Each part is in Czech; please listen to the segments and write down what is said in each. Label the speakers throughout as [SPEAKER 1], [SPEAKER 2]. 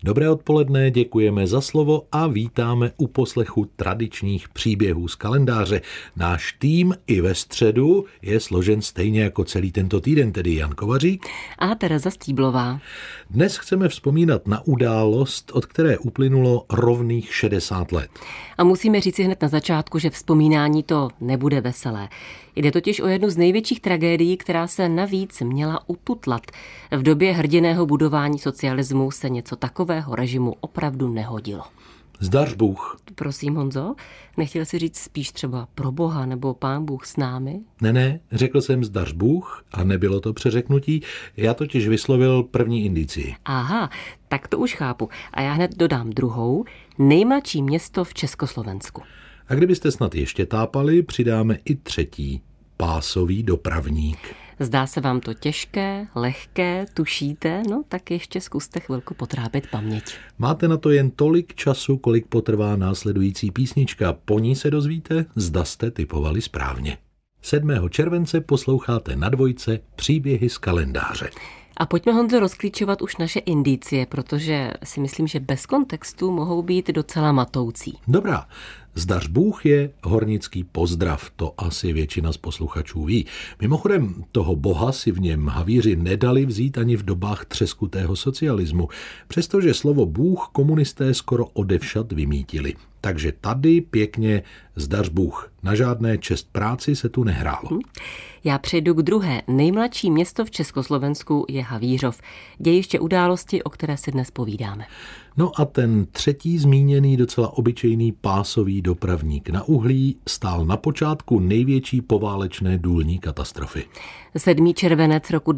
[SPEAKER 1] Dobré odpoledne, děkujeme za slovo a vítáme u poslechu tradičních příběhů z kalendáře. Náš tým i ve středu je složen stejně jako celý tento týden, tedy Jan Kovařík
[SPEAKER 2] a Tereza Stíblová.
[SPEAKER 1] Dnes chceme vzpomínat na událost, od které uplynulo rovných 60 let.
[SPEAKER 2] A musíme říci hned na začátku, že vzpomínání to nebude veselé. Jde totiž o jednu z největších tragédií, která se navíc měla ututlat. V době hrdinného budování socialismu se něco takového režimu opravdu nehodilo.
[SPEAKER 1] Zdař Bůh.
[SPEAKER 2] Prosím, Honzo, nechtěl jsi říct spíš třeba pro Boha nebo Pán Bůh s námi?
[SPEAKER 1] Ne, řekl jsem zdař Bůh a nebylo to přeřeknutí, já totiž vyslovil první indicii.
[SPEAKER 2] Aha, tak to už chápu. A já hned dodám druhou, nejmladší město v Československu.
[SPEAKER 1] A kdybyste snad ještě tápali, přidáme i třetí, pásový dopravník.
[SPEAKER 2] Zdá se vám to těžké, lehké, tušíte? No tak ještě zkuste chvilku potrápit paměť.
[SPEAKER 1] Máte na to jen tolik času, kolik potrvá následující písnička. Po ní se dozvíte, zda jste typovali správně. 7. července posloucháte na Dvojce příběhy z kalendáře.
[SPEAKER 2] A pojďme, Honzo, rozklíčovat už naše indicie, protože si myslím, že bez kontextu mohou být docela matoucí.
[SPEAKER 1] Dobrá. Zdař Bůh je hornický pozdrav, to asi většina z posluchačů ví. Mimochodem, toho Boha si v něm havíři nedali vzít ani v dobách třeskutého socialismu, přestože slovo Bůh komunisté skoro odevšad vymítili. Takže tady pěkně zdař Bůh. Na žádné čest práci se tu nehrálo.
[SPEAKER 2] Já přejdu k druhé. Nejmladší město v Československu je Havířov. Dějiště události, o které si dnes povídáme.
[SPEAKER 1] No a ten třetí zmíněný docela obyčejný pásový dopravník na uhlí stál na počátku největší poválečné důlní katastrofy.
[SPEAKER 2] 7. červenec roku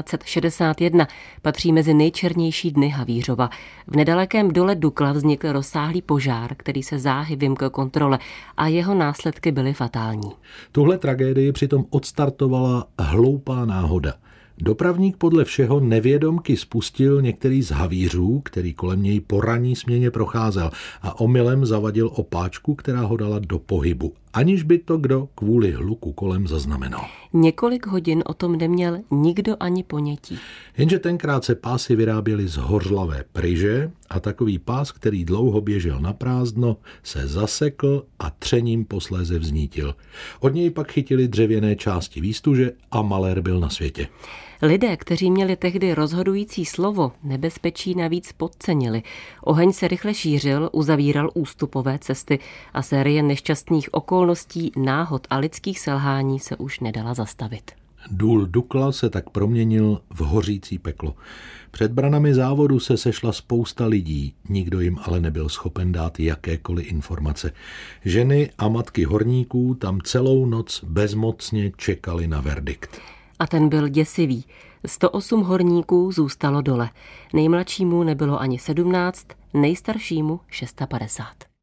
[SPEAKER 2] 1961 patří mezi nejčernější dny Havířova. V nedalekém dole Dukla vznikl rozsáhlý požár, který se záhy vymkl kontrole a jeho následky byly fatální.
[SPEAKER 1] Tuhle tragédii přitom odstartovala hloupá náhoda. Dopravník podle všeho nevědomky spustil některý z havířů, který kolem něj po ranní směně procházel a omylem zavadil opáčku, která ho dala do pohybu, aniž by to kdo kvůli hluku kolem zaznamenal.
[SPEAKER 2] Několik hodin o tom neměl nikdo ani ponětí.
[SPEAKER 1] Jenže tenkrát se pásy vyráběly z hořlavé pryže a takový pás, který dlouho běžel na prázdno, se zasekl a třením posléze vznítil. Od něj pak chytili dřevěné části výstuže a malér byl na světě.
[SPEAKER 2] Lidé, kteří měli tehdy rozhodující slovo, nebezpečí navíc podcenili. Oheň se rychle šířil, uzavíral ústupové cesty a série nešťastných okolností, náhod a lidských selhání se už nedala zastavit.
[SPEAKER 1] Důl Dukla se tak proměnil v hořící peklo. Před branami závodu se sešla spousta lidí, nikdo jim ale nebyl schopen dát jakékoliv informace. Ženy a matky horníků tam celou noc bezmocně čekali na verdikt.
[SPEAKER 2] A ten byl děsivý. 108 horníků zůstalo dole. Nejmladšímu nebylo ani 17, nejstaršímu 650.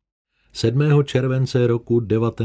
[SPEAKER 1] 7. července roku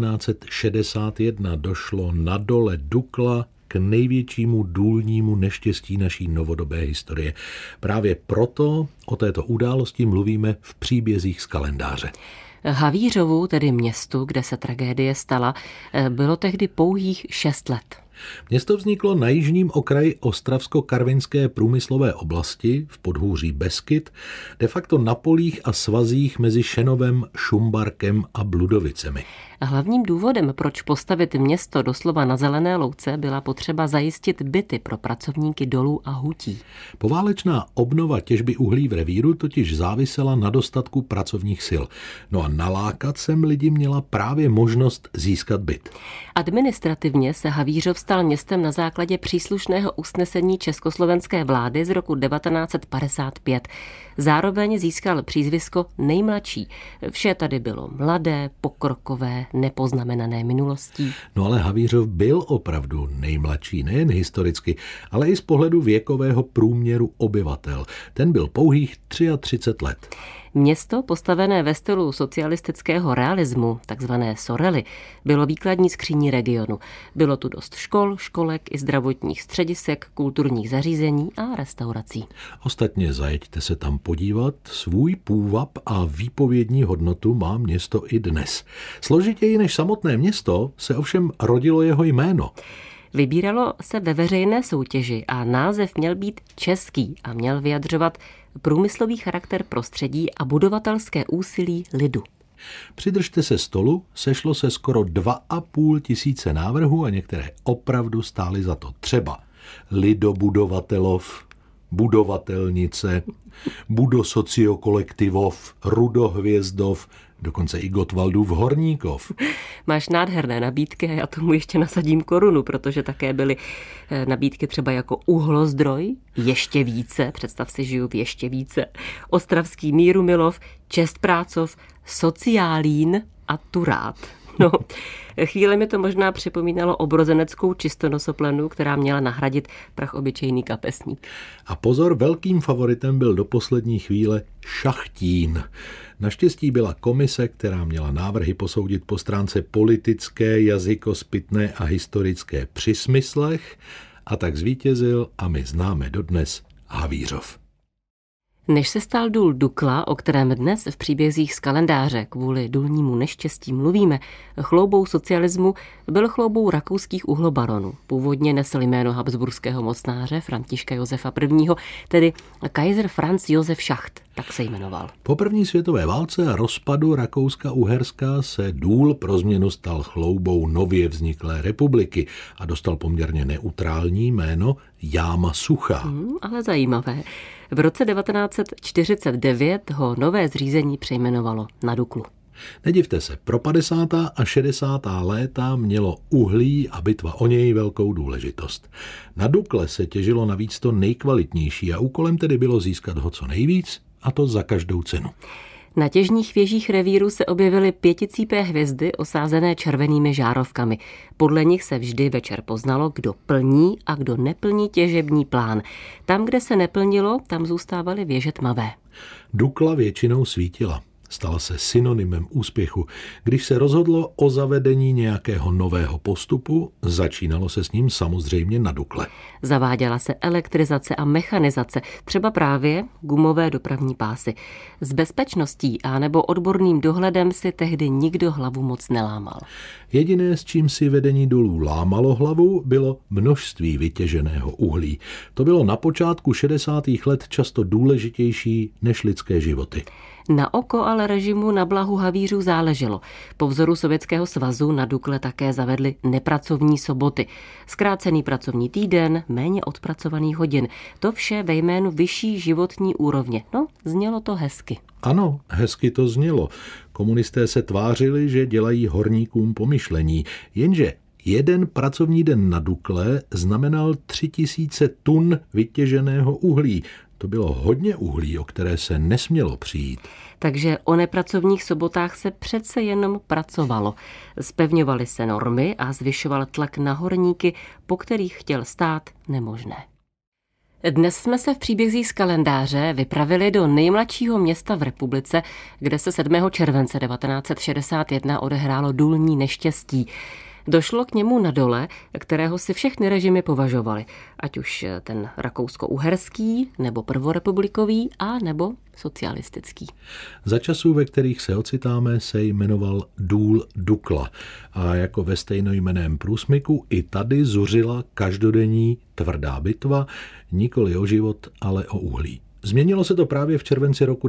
[SPEAKER 1] 1961 došlo na dole Dukla k největšímu důlnímu neštěstí naší novodobé historie. Právě proto o této události mluvíme v příbězích z kalendáře.
[SPEAKER 2] Havířovu, tedy městu, kde se tragédie stala, bylo tehdy pouhých 6 let.
[SPEAKER 1] Město vzniklo na jižním okraji Ostravsko-Karvinské průmyslové oblasti v podhůří Beskyd, de facto na polích a svazích mezi Šenovem, Šumbarkem a Bludovicemi.
[SPEAKER 2] Hlavním důvodem, proč postavit město doslova na zelené louce, byla potřeba zajistit byty pro pracovníky dolů a hutí.
[SPEAKER 1] Poválečná obnova těžby uhlí v revíru totiž závisela na dostatku pracovních sil. No a nalákat sem lidi měla právě možnost získat byt.
[SPEAKER 2] Administrativně se Havířov stal městem na základě příslušného usnesení československé vlády z roku 1955. Zároveň získal přízvisko nejmladší. Vše tady bylo mladé, pokrokové, nepoznamenané minulostí.
[SPEAKER 1] No ale Havířov byl opravdu nejmladší, nejen historicky, ale i z pohledu věkového průměru obyvatel. Ten byl pouhých 33 let.
[SPEAKER 2] Město, postavené ve stylu socialistického realismu, takzvané Sorely, bylo výkladní skříní regionu. Bylo tu dost škol, školek i zdravotních středisek, kulturních zařízení a restaurací.
[SPEAKER 1] Ostatně zajeďte se tam podívat, svůj půvab a výpovědní hodnotu má město i dnes. Složitěji než samotné město se ovšem rodilo jeho jméno.
[SPEAKER 2] Vybíralo se ve veřejné soutěži a název měl být český a měl vyjadřovat průmyslový charakter prostředí a budovatelské úsilí lidu.
[SPEAKER 1] Přidržte se stolu, sešlo se skoro 2,5 tisíce návrhů a některé opravdu stály za to. Třeba Lidobudovatelov, Budovatelnice, Budosociokolektivov, Rudohvězdov, dokonce i Gottwaldův Horníkov.
[SPEAKER 2] Máš nádherné nabídky a já tomu ještě nasadím korunu, protože také byly nabídky třeba jako Uhlozdroj, Ještě více, představ si, žiju v Ještě více, Ostravský Mírumilov, Čestprácov, Sociálín a Turát. No, chvíli mi to možná připomínalo obrozeneckou čistonosoplenu, která měla nahradit prachobyčejný kapesník.
[SPEAKER 1] A pozor, velkým favoritem byl do poslední chvíle Šachtín. Naštěstí byla komise, která měla návrhy posoudit po stránce politické, jazykospytné a historické při smyslech, a tak zvítězil a my známe dodnes Havířov.
[SPEAKER 2] Než se stal důl Dukla, o kterém dnes v příbězích z kalendáře kvůli důlnímu neštěstí mluvíme, chloubou socialismu, byl chloubou rakouských uhlobaronů. Původně nesl jméno habsburského mocnáře Františka Josefa I., tedy Kaiser Franz Josef Schacht, tak se jmenoval.
[SPEAKER 1] Po první světové válce a rozpadu Rakouska-Uherska se důl pro změnu stal chloubou nově vzniklé republiky a dostal poměrně neutrální jméno Jáma Suchá.
[SPEAKER 2] Ale zajímavé. V roce 1949 ho nové zřízení přejmenovalo na Duklu.
[SPEAKER 1] Nedivte se, pro 50. a 60. léta mělo uhlí a bitva o něj velkou důležitost. Na Dukle se těžilo navíc to nejkvalitnější a úkolem tedy bylo získat ho co nejvíc, a to za každou cenu.
[SPEAKER 2] Na těžních věžích revíru se objevily pěticípé hvězdy osázené červenými žárovkami. Podle nich se vždy večer poznalo, kdo plní a kdo neplní těžební plán. Tam, kde se neplnilo, tam zůstávaly věže tmavé.
[SPEAKER 1] Dukla většinou svítila. Stala se synonymem úspěchu. Když se rozhodlo o zavedení nějakého nového postupu, začínalo se s ním samozřejmě na Dukle.
[SPEAKER 2] Zaváděla se elektrizace a mechanizace, třeba právě gumové dopravní pásy. S bezpečností a nebo odborným dohledem si tehdy nikdo hlavu moc nelámal.
[SPEAKER 1] Jediné, s čím si vedení dolů lámalo hlavu, bylo množství vytěženého uhlí. To bylo na počátku 60. let často důležitější než lidské životy.
[SPEAKER 2] Na oko ale režimu na blahu havířů záleželo. Po vzoru Sovětského svazu na Dukle také zavedli nepracovní soboty. Zkrácený pracovní týden, méně odpracovaných hodin. To vše ve jménu vyšší životní úrovně. No, znělo to hezky.
[SPEAKER 1] Ano, hezky to znělo. Komunisté se tvářili, že dělají horníkům pomyšlení, jenže jeden pracovní den na Dukle znamenal 3000 tun vytěženého uhlí. To bylo hodně uhlí, o které se nesmělo přijít.
[SPEAKER 2] Takže o nepracovních sobotách se přece jenom pracovalo. Zpevňovaly se normy a zvyšoval tlak na horníky, po kterých chtěl stát nemožné. Dnes jsme se v příbězích z kalendáře vypravili do nejmladšího města v republice, kde se 7. července 1961 odehrálo důlní neštěstí. Došlo k němu na dole, kterého si všechny režimy považovaly, ať už ten rakousko-uherský, nebo prvorepublikový, a nebo socialistický.
[SPEAKER 1] Za časů, ve kterých se ocitáme, se jmenoval důl Dukla a jako ve stejnojmenném průsmyku i tady zuřila každodenní tvrdá bitva, nikoli o život, ale o uhlí. Změnilo se to právě v červenci roku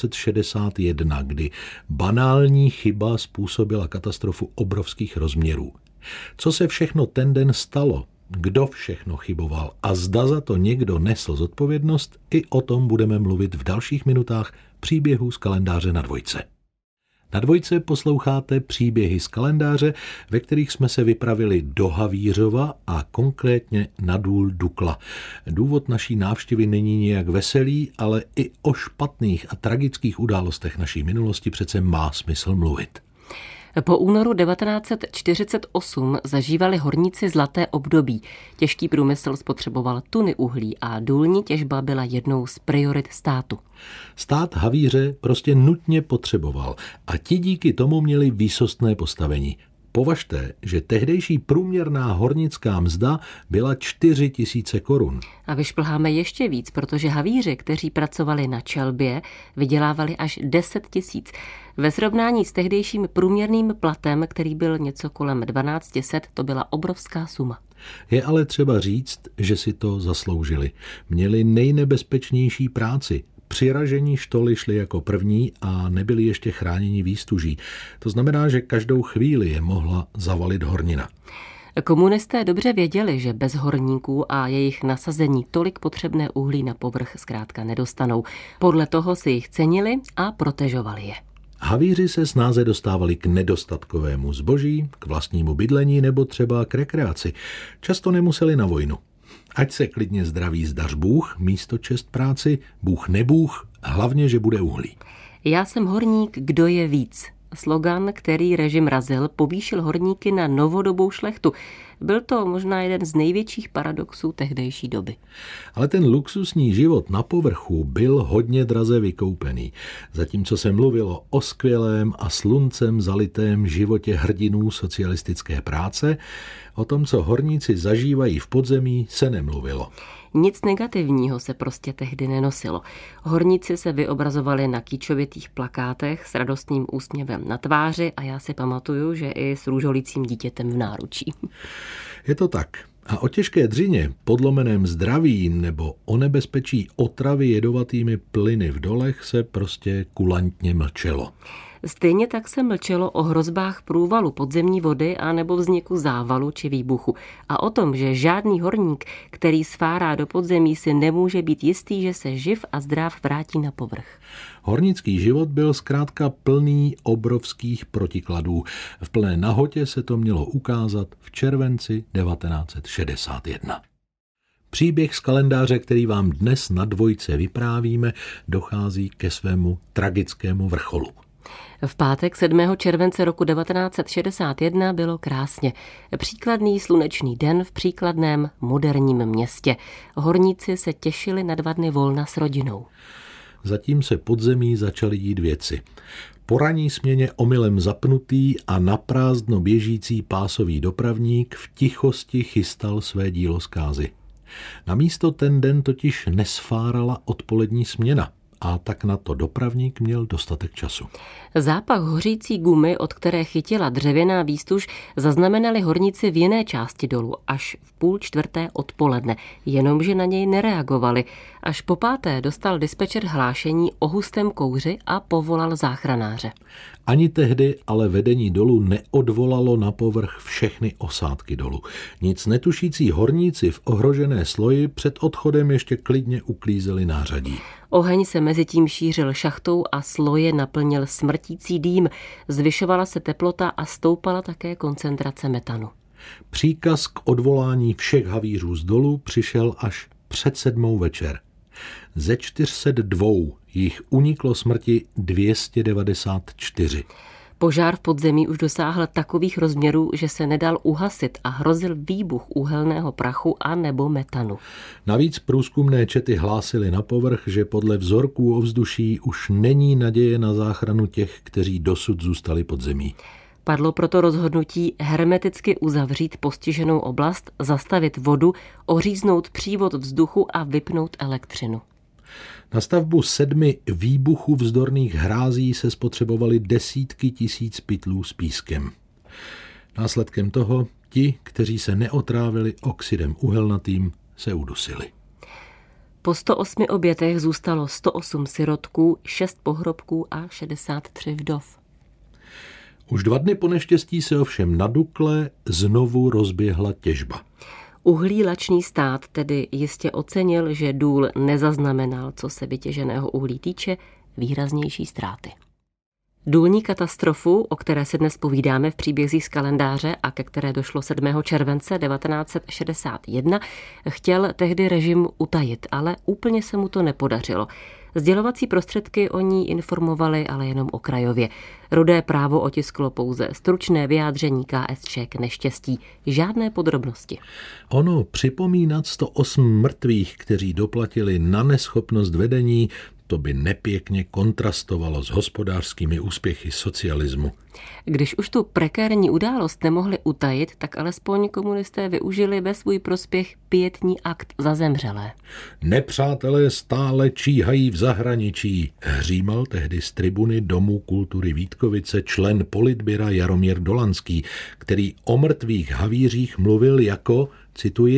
[SPEAKER 1] 1961, kdy banální chyba způsobila katastrofu obrovských rozměrů. Co se všechno ten den stalo, kdo všechno chyboval a zda za to někdo nesl zodpovědnost, i o tom budeme mluvit v dalších minutách příběhů z kalendáře na Dvojce. Na Dvojce posloucháte příběhy z kalendáře, ve kterých jsme se vypravili do Havířova a konkrétně na důl Dukla. Důvod naší návštěvy není nijak veselý, ale i o špatných a tragických událostech naší minulosti přece má smysl mluvit.
[SPEAKER 2] Po únoru 1948 zažívali horníci zlaté období. Těžký průmysl spotřeboval tuny uhlí a důlní těžba byla jednou z priorit státu.
[SPEAKER 1] Stát havíře prostě nutně potřeboval a ti díky tomu měli výsostné postavení. Považte, že tehdejší průměrná hornická mzda byla 4 000 korun.
[SPEAKER 2] A vyšplháme ještě víc, protože havíři, kteří pracovali na čelbě, vydělávali až 10 000. Ve srovnání s tehdejším průměrným platem, který byl něco kolem 1200, to byla obrovská suma.
[SPEAKER 1] Je ale třeba říct, že si to zasloužili. Měli nejnebezpečnější práci. Při ražení štoly šli jako první a nebyli ještě chráněni výstuží. To znamená, že každou chvíli je mohla zavalit hornina.
[SPEAKER 2] Komunisté dobře věděli, že bez horníků a jejich nasazení tolik potřebné uhlí na povrch zkrátka nedostanou. Podle toho si jich cenili a protežovali je.
[SPEAKER 1] Havíři se snáze dostávali k nedostatkovému zboží, k vlastnímu bydlení nebo třeba k rekreaci. Často nemuseli na vojnu. Ať se klidně zdraví zdař Bůh, místo čest práci, Bůh nebůh, hlavně, že bude uhlí.
[SPEAKER 2] Já jsem horník, kdo je víc. Slogan, který režim razil, povýšil horníky na novodobou šlechtu. Byl to možná jeden z největších paradoxů tehdejší doby.
[SPEAKER 1] Ale ten luxusní život na povrchu byl hodně draze vykoupený. Zatímco se mluvilo o skvělém a sluncem zalitém životě hrdinů socialistické práce, o tom, co horníci zažívají v podzemí, se nemluvilo.
[SPEAKER 2] Nic negativního se prostě tehdy nenosilo. Horníci se vyobrazovali na kýčovitých plakátech s radostným úsměvem na tváři a já si pamatuju, že i s růžolícím dítětem v náručí.
[SPEAKER 1] Je to tak. A o těžké dřině, podlomeném zdraví nebo o nebezpečí otravy jedovatými plyny v dolech se prostě kulantně mlčelo.
[SPEAKER 2] Stejně tak se mlčelo o hrozbách průvalu podzemní vody a nebo vzniku závalu či výbuchu. A o tom, že žádný horník, který sfárá do podzemí, si nemůže být jistý, že se živ a zdrav vrátí na povrch.
[SPEAKER 1] Hornický život byl zkrátka plný obrovských protikladů. V plné nahotě se to mělo ukázat v červenci 1961. Příběh z kalendáře, který vám dnes na Dvojce vyprávíme, dochází ke svému tragickému vrcholu.
[SPEAKER 2] V pátek 7. července roku 1961 bylo krásně. Příkladný slunečný den v příkladném moderním městě. Horníci se těšili na 2 dny volna s rodinou.
[SPEAKER 1] Zatím se podzemí začaly dít věci. Po ranní směně omylem zapnutý a naprázdno běžící pásový dopravník v tichosti chystal své dílo zkázy. Na místo ten den totiž nesfárala odpolední směna. A tak na to dopravník měl dostatek času.
[SPEAKER 2] Zápach hořící gumy, od které chytila dřevěná výstuž, zaznamenali horníci v jiné části dolu až v 3:30 odpoledne, jenomže na něj nereagovali. Až po 5. dostal dispečer hlášení o hustém kouři a povolal záchranáře.
[SPEAKER 1] Ani tehdy ale vedení dolu neodvolalo na povrch všechny osádky dolu. Nic netušící horníci v ohrožené sloji před odchodem ještě klidně uklízeli nářadí.
[SPEAKER 2] Oheň se mezitím šířil šachtou a sloje naplnil smrtící dým. Zvyšovala se teplota a stoupala také koncentrace metanu.
[SPEAKER 1] Příkaz k odvolání všech havířů z dolu přišel až před 7. večer. Ze 402 jich uniklo smrti 294.
[SPEAKER 2] Požár v podzemí už dosáhl takových rozměrů, že se nedal uhasit a hrozil výbuch uhelného prachu a nebo metanu.
[SPEAKER 1] Navíc průzkumné čety hlásily na povrch, že podle vzorků ovzduší už není naděje na záchranu těch, kteří dosud zůstali pod zemí.
[SPEAKER 2] Padlo proto rozhodnutí hermeticky uzavřít postiženou oblast, zastavit vodu, oříznout přívod vzduchu a vypnout elektřinu.
[SPEAKER 1] Na stavbu 7 výbuchů vzdorných hrází se spotřebovaly desítky tisíc pytlů s pískem. Následkem toho ti, kteří se neotrávili oxidem uhelnatým, se udusili.
[SPEAKER 2] Po 108 obětech zůstalo 108 sirotků, 6 pohrobků a 63 vdov.
[SPEAKER 1] Už 2 dny po neštěstí se ovšem na Dukle znovu rozběhla těžba.
[SPEAKER 2] Uhlí lačný stát tedy jistě ocenil, že důl nezaznamenal, co se vytěženého uhlí týče, výraznější ztráty. Důlní katastrofu, o které se dnes povídáme v příbězích z kalendáře a ke které došlo 7. července 1961, chtěl tehdy režim utajit, ale úplně se mu to nepodařilo. Sdělovací prostředky o ní informovaly, ale jenom okrajově. Rudé právo otisklo pouze stručné vyjádření KSČ k neštěstí, žádné podrobnosti.
[SPEAKER 1] Ono připomínat 108 mrtvých, kteří doplatili na neschopnost vedení, to by nepěkně kontrastovalo s hospodářskými úspěchy socialismu.
[SPEAKER 2] Když už tu prekérní událost nemohli utajit, tak alespoň komunisté využili ve svůj prospěch pietní akt za zemřelé.
[SPEAKER 1] Nepřátelé stále číhají v zahraničí, hřímal tehdy z tribuny Domu kultury Vítkovice člen politbyra Jaromír Dolanský, který o mrtvých havířích mluvil jako, cituji,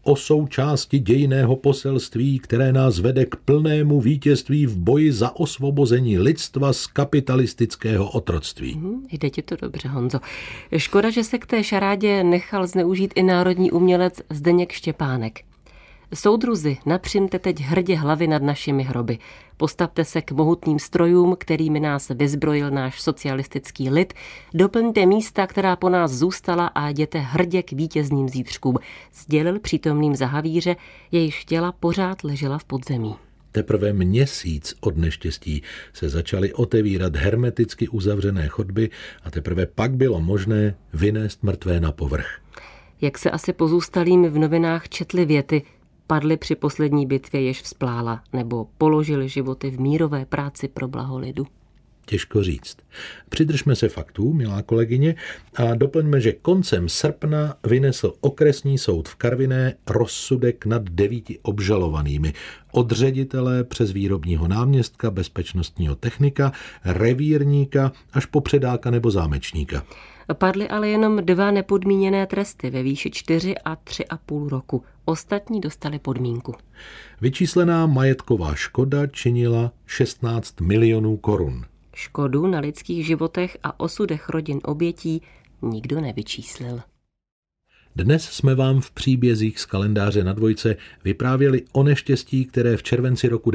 [SPEAKER 1] o součásti dějinného poselství, které nás vede k plnému vítězství v boji za osvobození lidstva z kapitalistického otroctví.
[SPEAKER 2] Jde ti to dobře, Honzo. Škoda, že se k té šarádě nechal zneužít i národní umělec Zdeněk Štěpánek. Soudruzi, napřimte teď hrdě hlavy nad našimi hroby. Postavte se k mohutným strojům, kterými nás vyzbrojil náš socialistický lid. Doplňte místa, která po nás zůstala a jděte hrdě k vítězným zítřkům. Sdělil přítomným za havíře, jejíž těla pořád ležela v podzemí.
[SPEAKER 1] Teprve měsíc od neštěstí se začaly otevírat hermeticky uzavřené chodby a teprve pak bylo možné vynést mrtvé na povrch.
[SPEAKER 2] Jak se asi pozůstalým v novinách četly věty, padli při poslední bitvě, jež vzplála, nebo položili životy v mírové práci pro blaho lidu.
[SPEAKER 1] Těžko říct. Přidržme se faktů, milá kolegyně, a doplňme, že koncem srpna vynesl okresní soud v Karviné rozsudek nad 9 obžalovanými. Od ředitele přes výrobního náměstka, bezpečnostního technika, revírníka až po předáka nebo zámečníka.
[SPEAKER 2] Padly ale jenom 2 nepodmíněné tresty ve výši 4 a 3,5 roku. Ostatní dostali podmínku.
[SPEAKER 1] Vyčíslená majetková škoda činila 16 milionů korun.
[SPEAKER 2] Škodu na lidských životech a osudech rodin obětí nikdo nevyčíslil.
[SPEAKER 1] Dnes jsme vám v příbězích z kalendáře na dvojce vyprávěli o neštěstí, které v červenci roku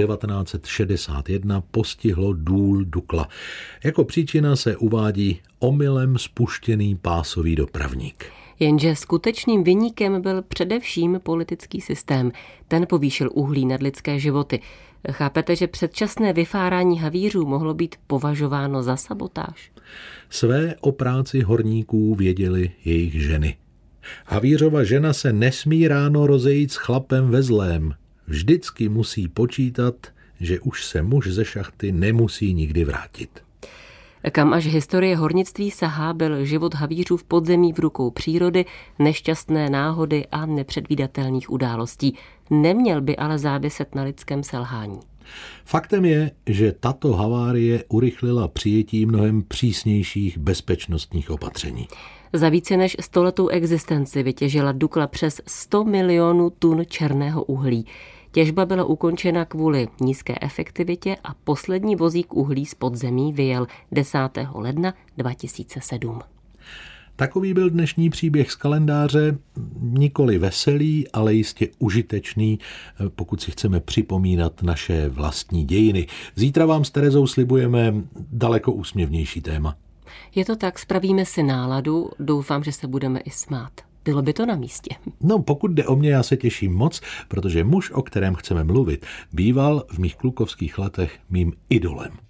[SPEAKER 1] 1961 postihlo důl Dukla. Jako příčina se uvádí omylem spuštěný pásový dopravník.
[SPEAKER 2] Jenže skutečným viníkem byl především politický systém. Ten povýšil uhlí nad lidské životy. Chápete, že předčasné vyfárání havířů mohlo být považováno za sabotáž?
[SPEAKER 1] Své o práci horníků věděly jejich ženy. Havířova žena se nesmí ráno rozejít s chlapem ve zlém. Vždycky musí počítat, že už se muž ze šachty nemusí nikdy vrátit.
[SPEAKER 2] Kam až historie hornictví sahá, byl život havířů v podzemí v rukou přírody, nešťastné náhody a nepředvídatelných událostí. Neměl by ale záviset na lidském selhání.
[SPEAKER 1] Faktem je, že tato havárie urychlila přijetí mnohem přísnějších bezpečnostních opatření.
[SPEAKER 2] Za více než 100letou existenci vytěžila Dukla přes 100 milionů tun černého uhlí. Těžba byla ukončena kvůli nízké efektivitě a poslední vozík uhlí z podzemí vyjel 10. ledna 2007.
[SPEAKER 1] Takový byl dnešní příběh z kalendáře, nikoli veselý, ale jistě užitečný, pokud si chceme připomínat naše vlastní dějiny. Zítra vám s Terezou slibujeme daleko úsměvnější téma.
[SPEAKER 2] Je to tak, spravíme si náladu, doufám, že se budeme i smát. Bylo by to na místě.
[SPEAKER 1] No, pokud jde o mě, já se těším moc, protože muž, o kterém chceme mluvit, býval v mých klukovských letech mým idolem.